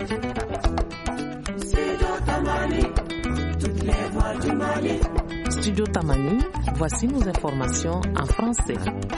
Studio Tamani, voici nos informations en français.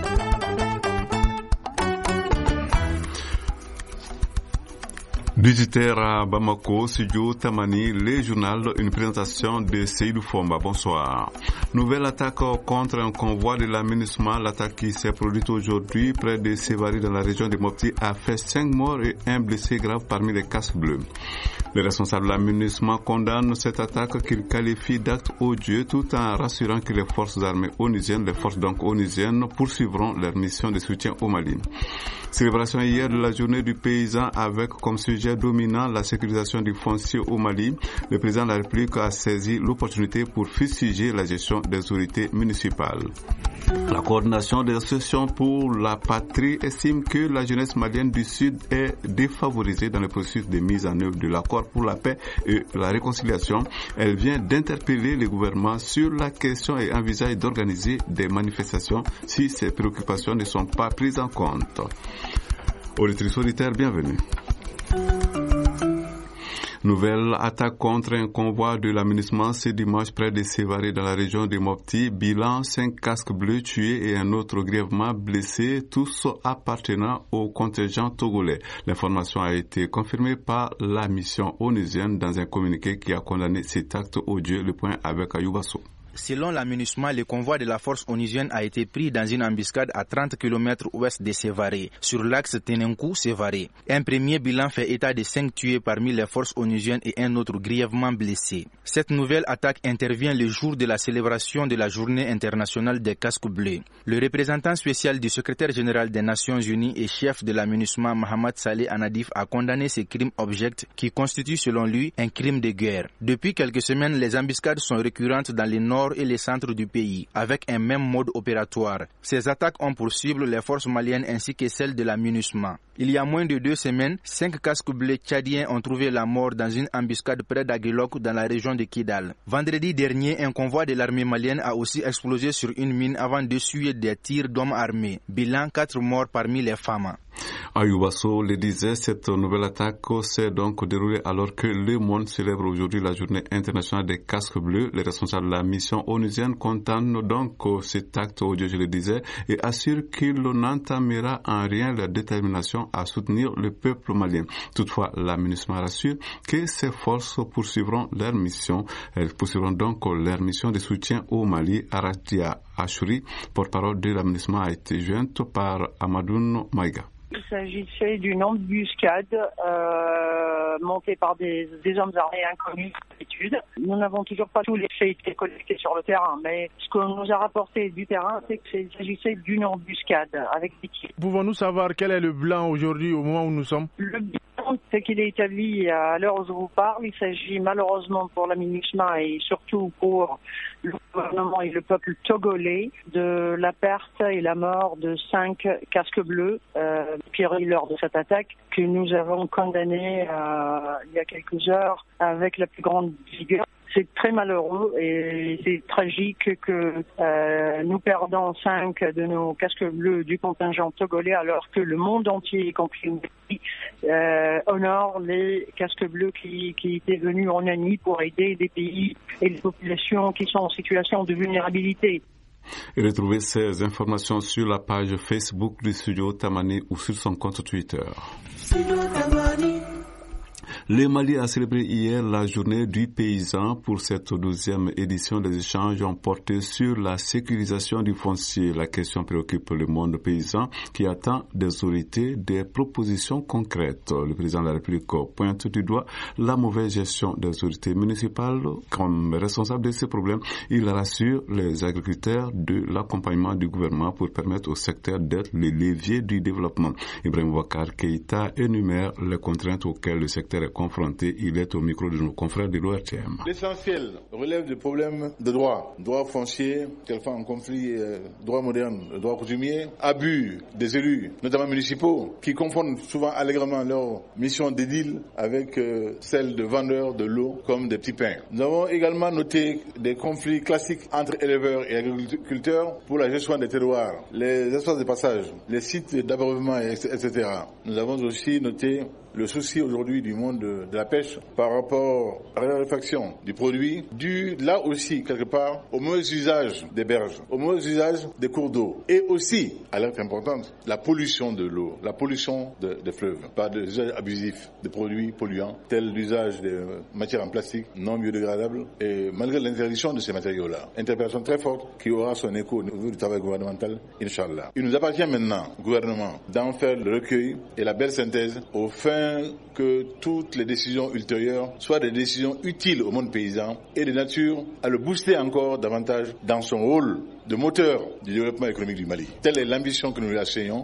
Visiteurs à Bamako, Studio Tamani, les journaux, une présentation de Seydou Fomba. Bonsoir. Nouvelle attaque contre un convoi de l'aménagement. L'attaque qui s'est produite aujourd'hui près de Sévari dans la région de Mopti a fait 5 morts et 1 blessé grave parmi les casques bleus. Les responsables de l'aménagement condamnent cette attaque qu'ils qualifient d'acte odieux tout en rassurant que les forces armées onusiennes, poursuivront leur mission de soutien au Mali. Célébration hier de la journée du paysan avec comme sujet dominant la sécurisation du foncier au Mali. Le président de la République a saisi l'opportunité pour fustiger la gestion des autorités municipales. La coordination des associations pour la patrie estime que la jeunesse malienne du Sud est défavorisée dans le processus de mise en œuvre de l'accord pour la paix et la réconciliation. Elle vient d'interpeller le gouvernement sur la question et envisage d'organiser des manifestations si ces préoccupations ne sont pas prises en compte. Auditrices auditeurs, bienvenue. Nouvelle attaque contre un convoi de l'aménagement ce dimanche près de Sévaré dans la région de Mopti. Bilan 5 casques bleus tués et un autre grièvement blessé, tous appartenant au contingent togolais. L'information a été confirmée par la mission onusienne dans un communiqué qui a condamné cet acte odieux. Le point avec Ayouba Sow. Selon l'aménagement, le convoi de la force onusienne a été pris dans une embuscade à 30 km ouest de Sévaré, sur l'axe Tenenkou-Sévaré. Un premier bilan fait état de 5 tués parmi les forces onusiennes et un autre grièvement blessé. Cette nouvelle attaque intervient le jour de la célébration de la Journée internationale des casques bleus. Le représentant spécial du secrétaire général des Nations Unies et chef de l'aménagement Mohamed Saleh Anadif a condamné ces crimes objects qui constituent selon lui un crime de guerre. Depuis quelques semaines, les embuscades sont récurrentes dans le nord et les centres du pays, avec un même mode opératoire. Ces attaques ont pour cible les forces maliennes ainsi que celles de la MINUSMA. Il y a moins de 2 semaines, 5 casques bleus tchadiens ont trouvé la mort dans une embuscade près d'Aguelok dans la région de Kidal. Vendredi dernier, un convoi de l'armée malienne a aussi explosé sur une mine avant d'essuyer des tirs d'hommes armés. Bilan 4 morts parmi les femmes. Ayouba Sow le disait, cette nouvelle attaque s'est donc déroulée alors que le monde célèbre aujourd'hui la journée internationale des casques bleus. Les responsables de la mission onusienne condamnent donc cet acte odieux, je le disais, et assurent qu'il n'entamera en rien leur détermination à soutenir le peuple malien. Toutefois, la MINUSMA rassure que ces forces poursuivront leur mission. Elles poursuivront donc leur mission de soutien au Mali. Aradia Achouri, porte-parole de la MINUSMA, a été jointe par Amadoun Maïga. Il s'agissait d'une embuscade montée par des hommes armés inconnus d'habitude. Nous n'avons toujours pas tous les faits collectés sur le terrain, mais ce qu'on nous a rapporté du terrain, c'est qu'il s'agissait d'une embuscade avec des tirs. Pouvons-nous savoir quel est le bilan aujourd'hui au moment où nous sommes? Le bilan, c'est qu'il est établi à l'heure où je vous parle. Il s'agit malheureusement pour la MINUSMA et surtout pour le gouvernement et le peuple togolais de la perte et la mort de 5 casques bleus péris lors de cette attaque que nous avons condamnée il y a quelques heures avec la plus grande vigueur. C'est très malheureux et c'est tragique que nous perdons 5 de nos casques bleus du contingent togolais alors que le monde entier, y compris le pays, honore les casques bleus qui étaient venus en Annie pour aider des pays et les populations qui sont en situation de vulnérabilité. Et retrouvez ces informations sur la page Facebook du Studio Tamani ou sur son compte Twitter. Le Mali a célébré hier la journée du paysan. Pour cette 12e édition, des échanges ont porté sur la sécurisation du foncier. La question préoccupe le monde paysan qui attend des autorités des propositions concrètes. Le président de la République pointe du doigt la mauvaise gestion des autorités municipales comme responsable de ces problèmes. Il rassure les agriculteurs de l'accompagnement du gouvernement pour permettre au secteur d'être le levier du développement. Ibrahim Boubacar Keïta énumère les contraintes auxquelles le secteur est confronté. Il est au micro de nos confrères de l'ORTM. L'essentiel relève du problème de droit foncier, quelquefois en conflit, droit moderne, droit coutumier, abus des élus, notamment municipaux, qui confondent souvent allègrement leur mission d'édile avec celle de vendeurs de l'eau comme des petits pains. Nous avons également noté des conflits classiques entre éleveurs et agriculteurs pour la gestion des terroirs, les espaces de passage, les sites d'abreuvement, etc. Nous avons aussi noté le souci aujourd'hui du monde de la pêche par rapport à la raréfaction du produit, dû là aussi quelque part au mauvais usage des berges, au mauvais usage des cours d'eau et aussi, alerte importante, la pollution de l'eau, la pollution des fleuves par des usages abusifs de produits polluants tels l'usage de matières en plastique non biodégradables et malgré l'interdiction de ces matériaux-là. Interpellation très forte qui aura son écho au niveau du travail gouvernemental, Inch'Allah. Il nous appartient maintenant, au gouvernement, d'en faire le recueil et la belle synthèse au fin que toutes les décisions ultérieures soient des décisions utiles au monde paysan et de nature à le booster encore davantage dans son rôle de moteur du développement économique du Mali. Telle est l'ambition que nous lui assignons.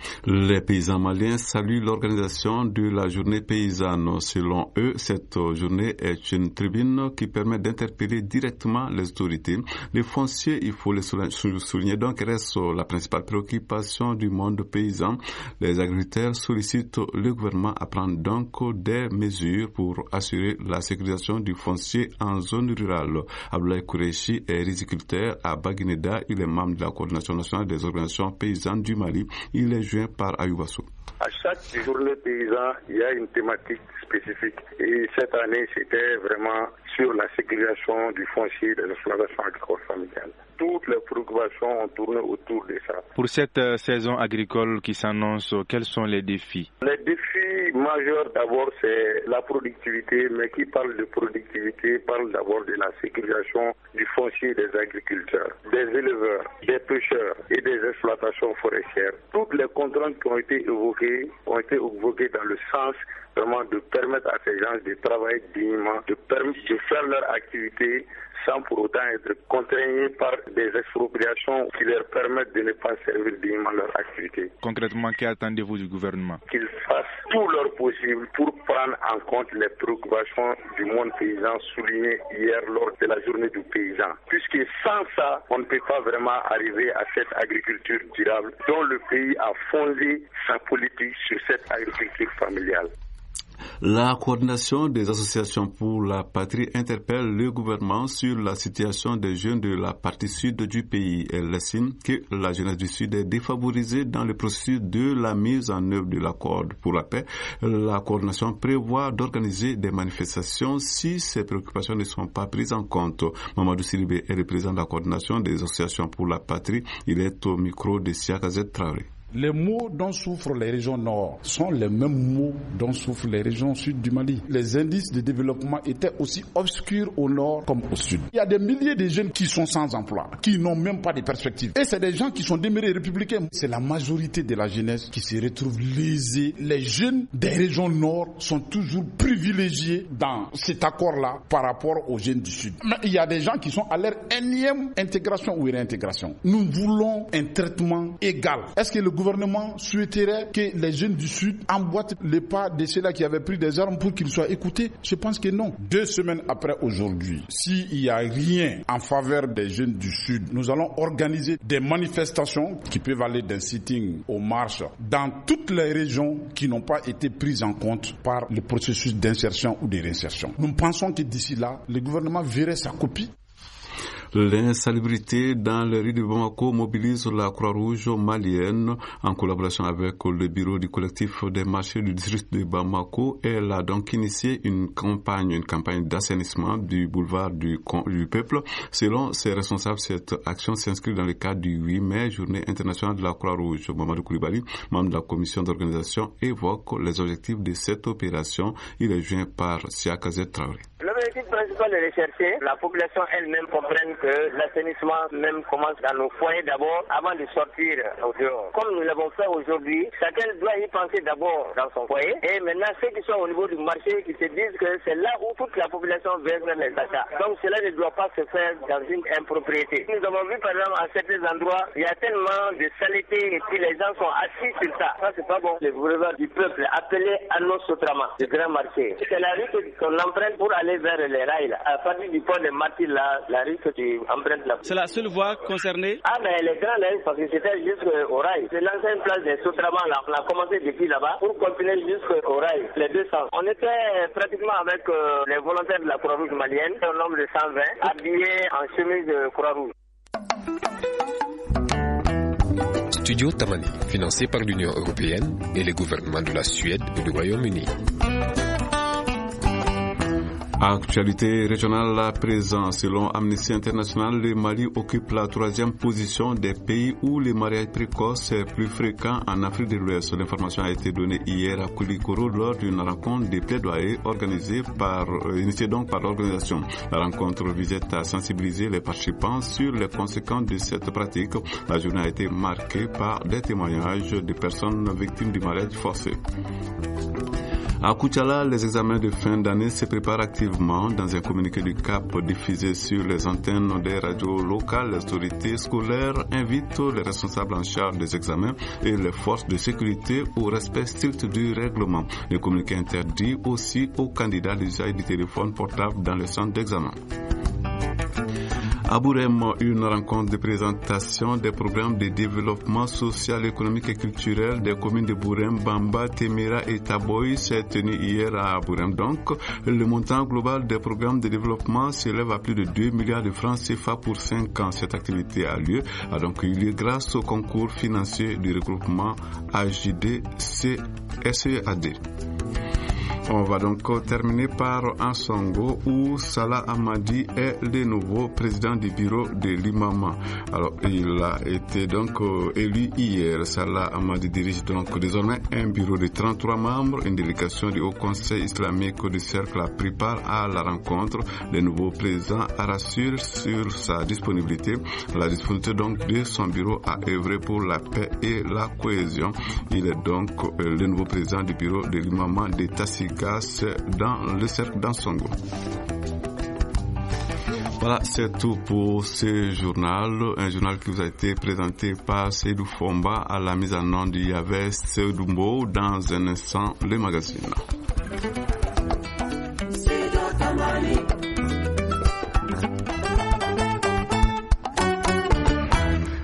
Les paysans maliens saluent l'organisation de la journée paysanne. Selon eux, cette journée est une tribune qui permet d'interpeller directement les autorités. Les fonciers, il faut le souligner donc, reste la principale préoccupation du monde paysan. Les agriculteurs sollicitent le gouvernement à prendre donc des mesures pour assurer la sécurisation du foncier en zone rurale. Abdoulaye Kourechi est riziculteur à Baguineda. Il est membre de la coordination nationale des organisations paysannes du Mali. Il est joint par Ayoubassou. À chaque journée paysan, il y a une thématique spécifique. Et cette année, c'était vraiment sur la sécurisation du foncier des exploitations agricoles familiales. Toutes les préoccupations ont tourné autour de ça. Pour cette saison agricole qui s'annonce, quels sont les défis? Les défis majeurs, d'abord, c'est la productivité. Mais qui parle de productivité parle d'abord de la sécurisation du foncier des agriculteurs, des éleveurs, des pêcheurs et des exploitations forestières. Toutes les contraintes qui ont été évoquées dans le sens vraiment de permettre à ces gens de travailler dignement, de faire leur activité sans pour autant être contraignés par des expropriations qui leur permettent de ne pas servir dignement leur activité. Concrètement, qu'attendez-vous du gouvernement? Qu'ils fassent tout leur possible pour prendre en compte les préoccupations du monde paysan soulignées hier lors de la journée du paysan. Puisque sans ça, on ne peut pas vraiment arriver à cette agriculture durable dont le pays a fondé sa politique sur cette agriculture familiale. La coordination des associations pour la patrie interpelle le gouvernement sur la situation des jeunes de la partie sud du pays. Elle estime que la jeunesse du sud est défavorisée dans le processus de la mise en œuvre de l'accord pour la paix. La coordination prévoit d'organiser des manifestations si ces préoccupations ne sont pas prises en compte. Mamadou Sidibé est le président de la coordination des associations pour la patrie. Il est au micro de Siakazet Traoré. Les maux dont souffrent les régions nord sont les mêmes maux dont souffrent les régions sud du Mali. Les indices de développement étaient aussi obscurs au nord comme au sud. Il y a des milliers de jeunes qui sont sans emploi, qui n'ont même pas de perspective. Et c'est des gens qui sont demeurés républicains. C'est la majorité de la jeunesse qui se retrouve lésée. Les jeunes des régions nord sont toujours privilégiés dans cet accord-là par rapport aux jeunes du sud. Mais il y a des gens qui sont à leur énième intégration ou réintégration. Nous voulons un traitement égal. Est-ce que le gouvernement souhaiterait que les jeunes du Sud emboîtent les pas de ceux-là qui avaient pris des armes pour qu'ils soient écoutés? Je pense que non. 2 semaines après aujourd'hui, s'il n'y a rien en faveur des jeunes du Sud, nous allons organiser des manifestations qui peuvent aller d'un sitting aux marches dans toutes les régions qui n'ont pas été prises en compte par le processus d'insertion ou de réinsertion. Nous pensons que d'ici là, le gouvernement verrait sa copie. L'insalubrité dans les rues de Bamako mobilise la Croix-Rouge malienne en collaboration avec le bureau du collectif des marchés du district de Bamako. Elle a donc initié une campagne d'assainissement du boulevard du peuple. Selon ses responsables, cette action s'inscrit dans le cadre du 8 mai, journée internationale de la Croix-Rouge. Mamadou Koulibaly, membre de la commission d'organisation, évoque les objectifs de cette opération. Il est joint par Siakazet Traoré. L'objectif principal est de chercher la population elle-même comprenne que l'assainissement même commence dans nos foyers d'abord avant de sortir au dehors. Comme nous l'avons fait aujourd'hui, chacun doit y penser d'abord dans son foyer et maintenant ceux qui sont au niveau du marché qui se disent que c'est là où toute la population vient faire les achats. Donc cela ne doit pas se faire dans une impropriété. Nous avons vu par exemple à certains endroits, il y a tellement de saleté et puis les gens sont assis sur ça. Ça c'est pas bon. Le boulevard du peuple appelé Anno Sotrama, le grand marché. C'est la rue qu'on emprunte pour aller vers les rails. Là. À partir du pont des Martyrs, la rue que tu empruntes là. C'est la seule voie concernée? Ah, mais elle est grande, parce que c'était jusqu'au rail. C'est l'ancienne place des Sotrama, là. On a commencé depuis là-bas pour continuer jusqu'au rail, les deux sens. On était pratiquement avec les volontaires de la Croix-Rouge malienne, un nombre de 120, habillés en chemise de Croix-Rouge. Studio Tamani, financé par l'Union européenne et les gouvernements de la Suède et du Royaume-Uni. Actualité régionale à présent. Selon Amnesty International, le Mali occupe la 3e position des pays où le mariage précoce est plus fréquent en Afrique de l'Ouest. L'information a été donnée hier à Koulikoro lors d'une rencontre de plaidoyer initiée donc par l'organisation. La rencontre visait à sensibiliser les participants sur les conséquences de cette pratique. La journée a été marquée par des témoignages de personnes victimes du mariage forcé. À Koutiala, les examens de fin d'année se préparent activement. Dans un communiqué du CAP diffusé sur les antennes des radios locales, les autorités scolaires invitent les responsables en charge des examens et les forces de sécurité au respect strict du règlement. Le communiqué interdit aussi aux candidats l'usage du téléphone portable dans le centre d'examen. À Bourem, une rencontre de présentation des programmes de développement social, économique et culturel des communes de Bourem, Bamba, Temira et Taboy s'est tenue hier à Bourem. Donc, le montant global des programmes de développement s'élève à plus de 2 milliards de francs CFA pour 5 ans. Cette activité a lieu, grâce au concours financier du regroupement AJD-SEAD. On va donc terminer par Ansongo où Salah Amadi est le nouveau président du bureau de l'imam. Alors, il a été donc élu hier. Salah Amadi dirige donc désormais un bureau de 33 membres. Une délégation du Haut Conseil islamique du Cercle a pris part à la rencontre. Le nouveau président rassure sur sa disponibilité. La disponibilité donc de son bureau à œuvrer pour la paix et la cohésion. Il est donc le nouveau président du bureau de l'imam de Tassiga dans le cercle d'Ansongo. Voilà, c'est tout pour ce journal. Un journal qui vous a été présenté par Seydou Fomba à la mise en onde. Il y avait Seydou Mbo dans un instant, le magazine.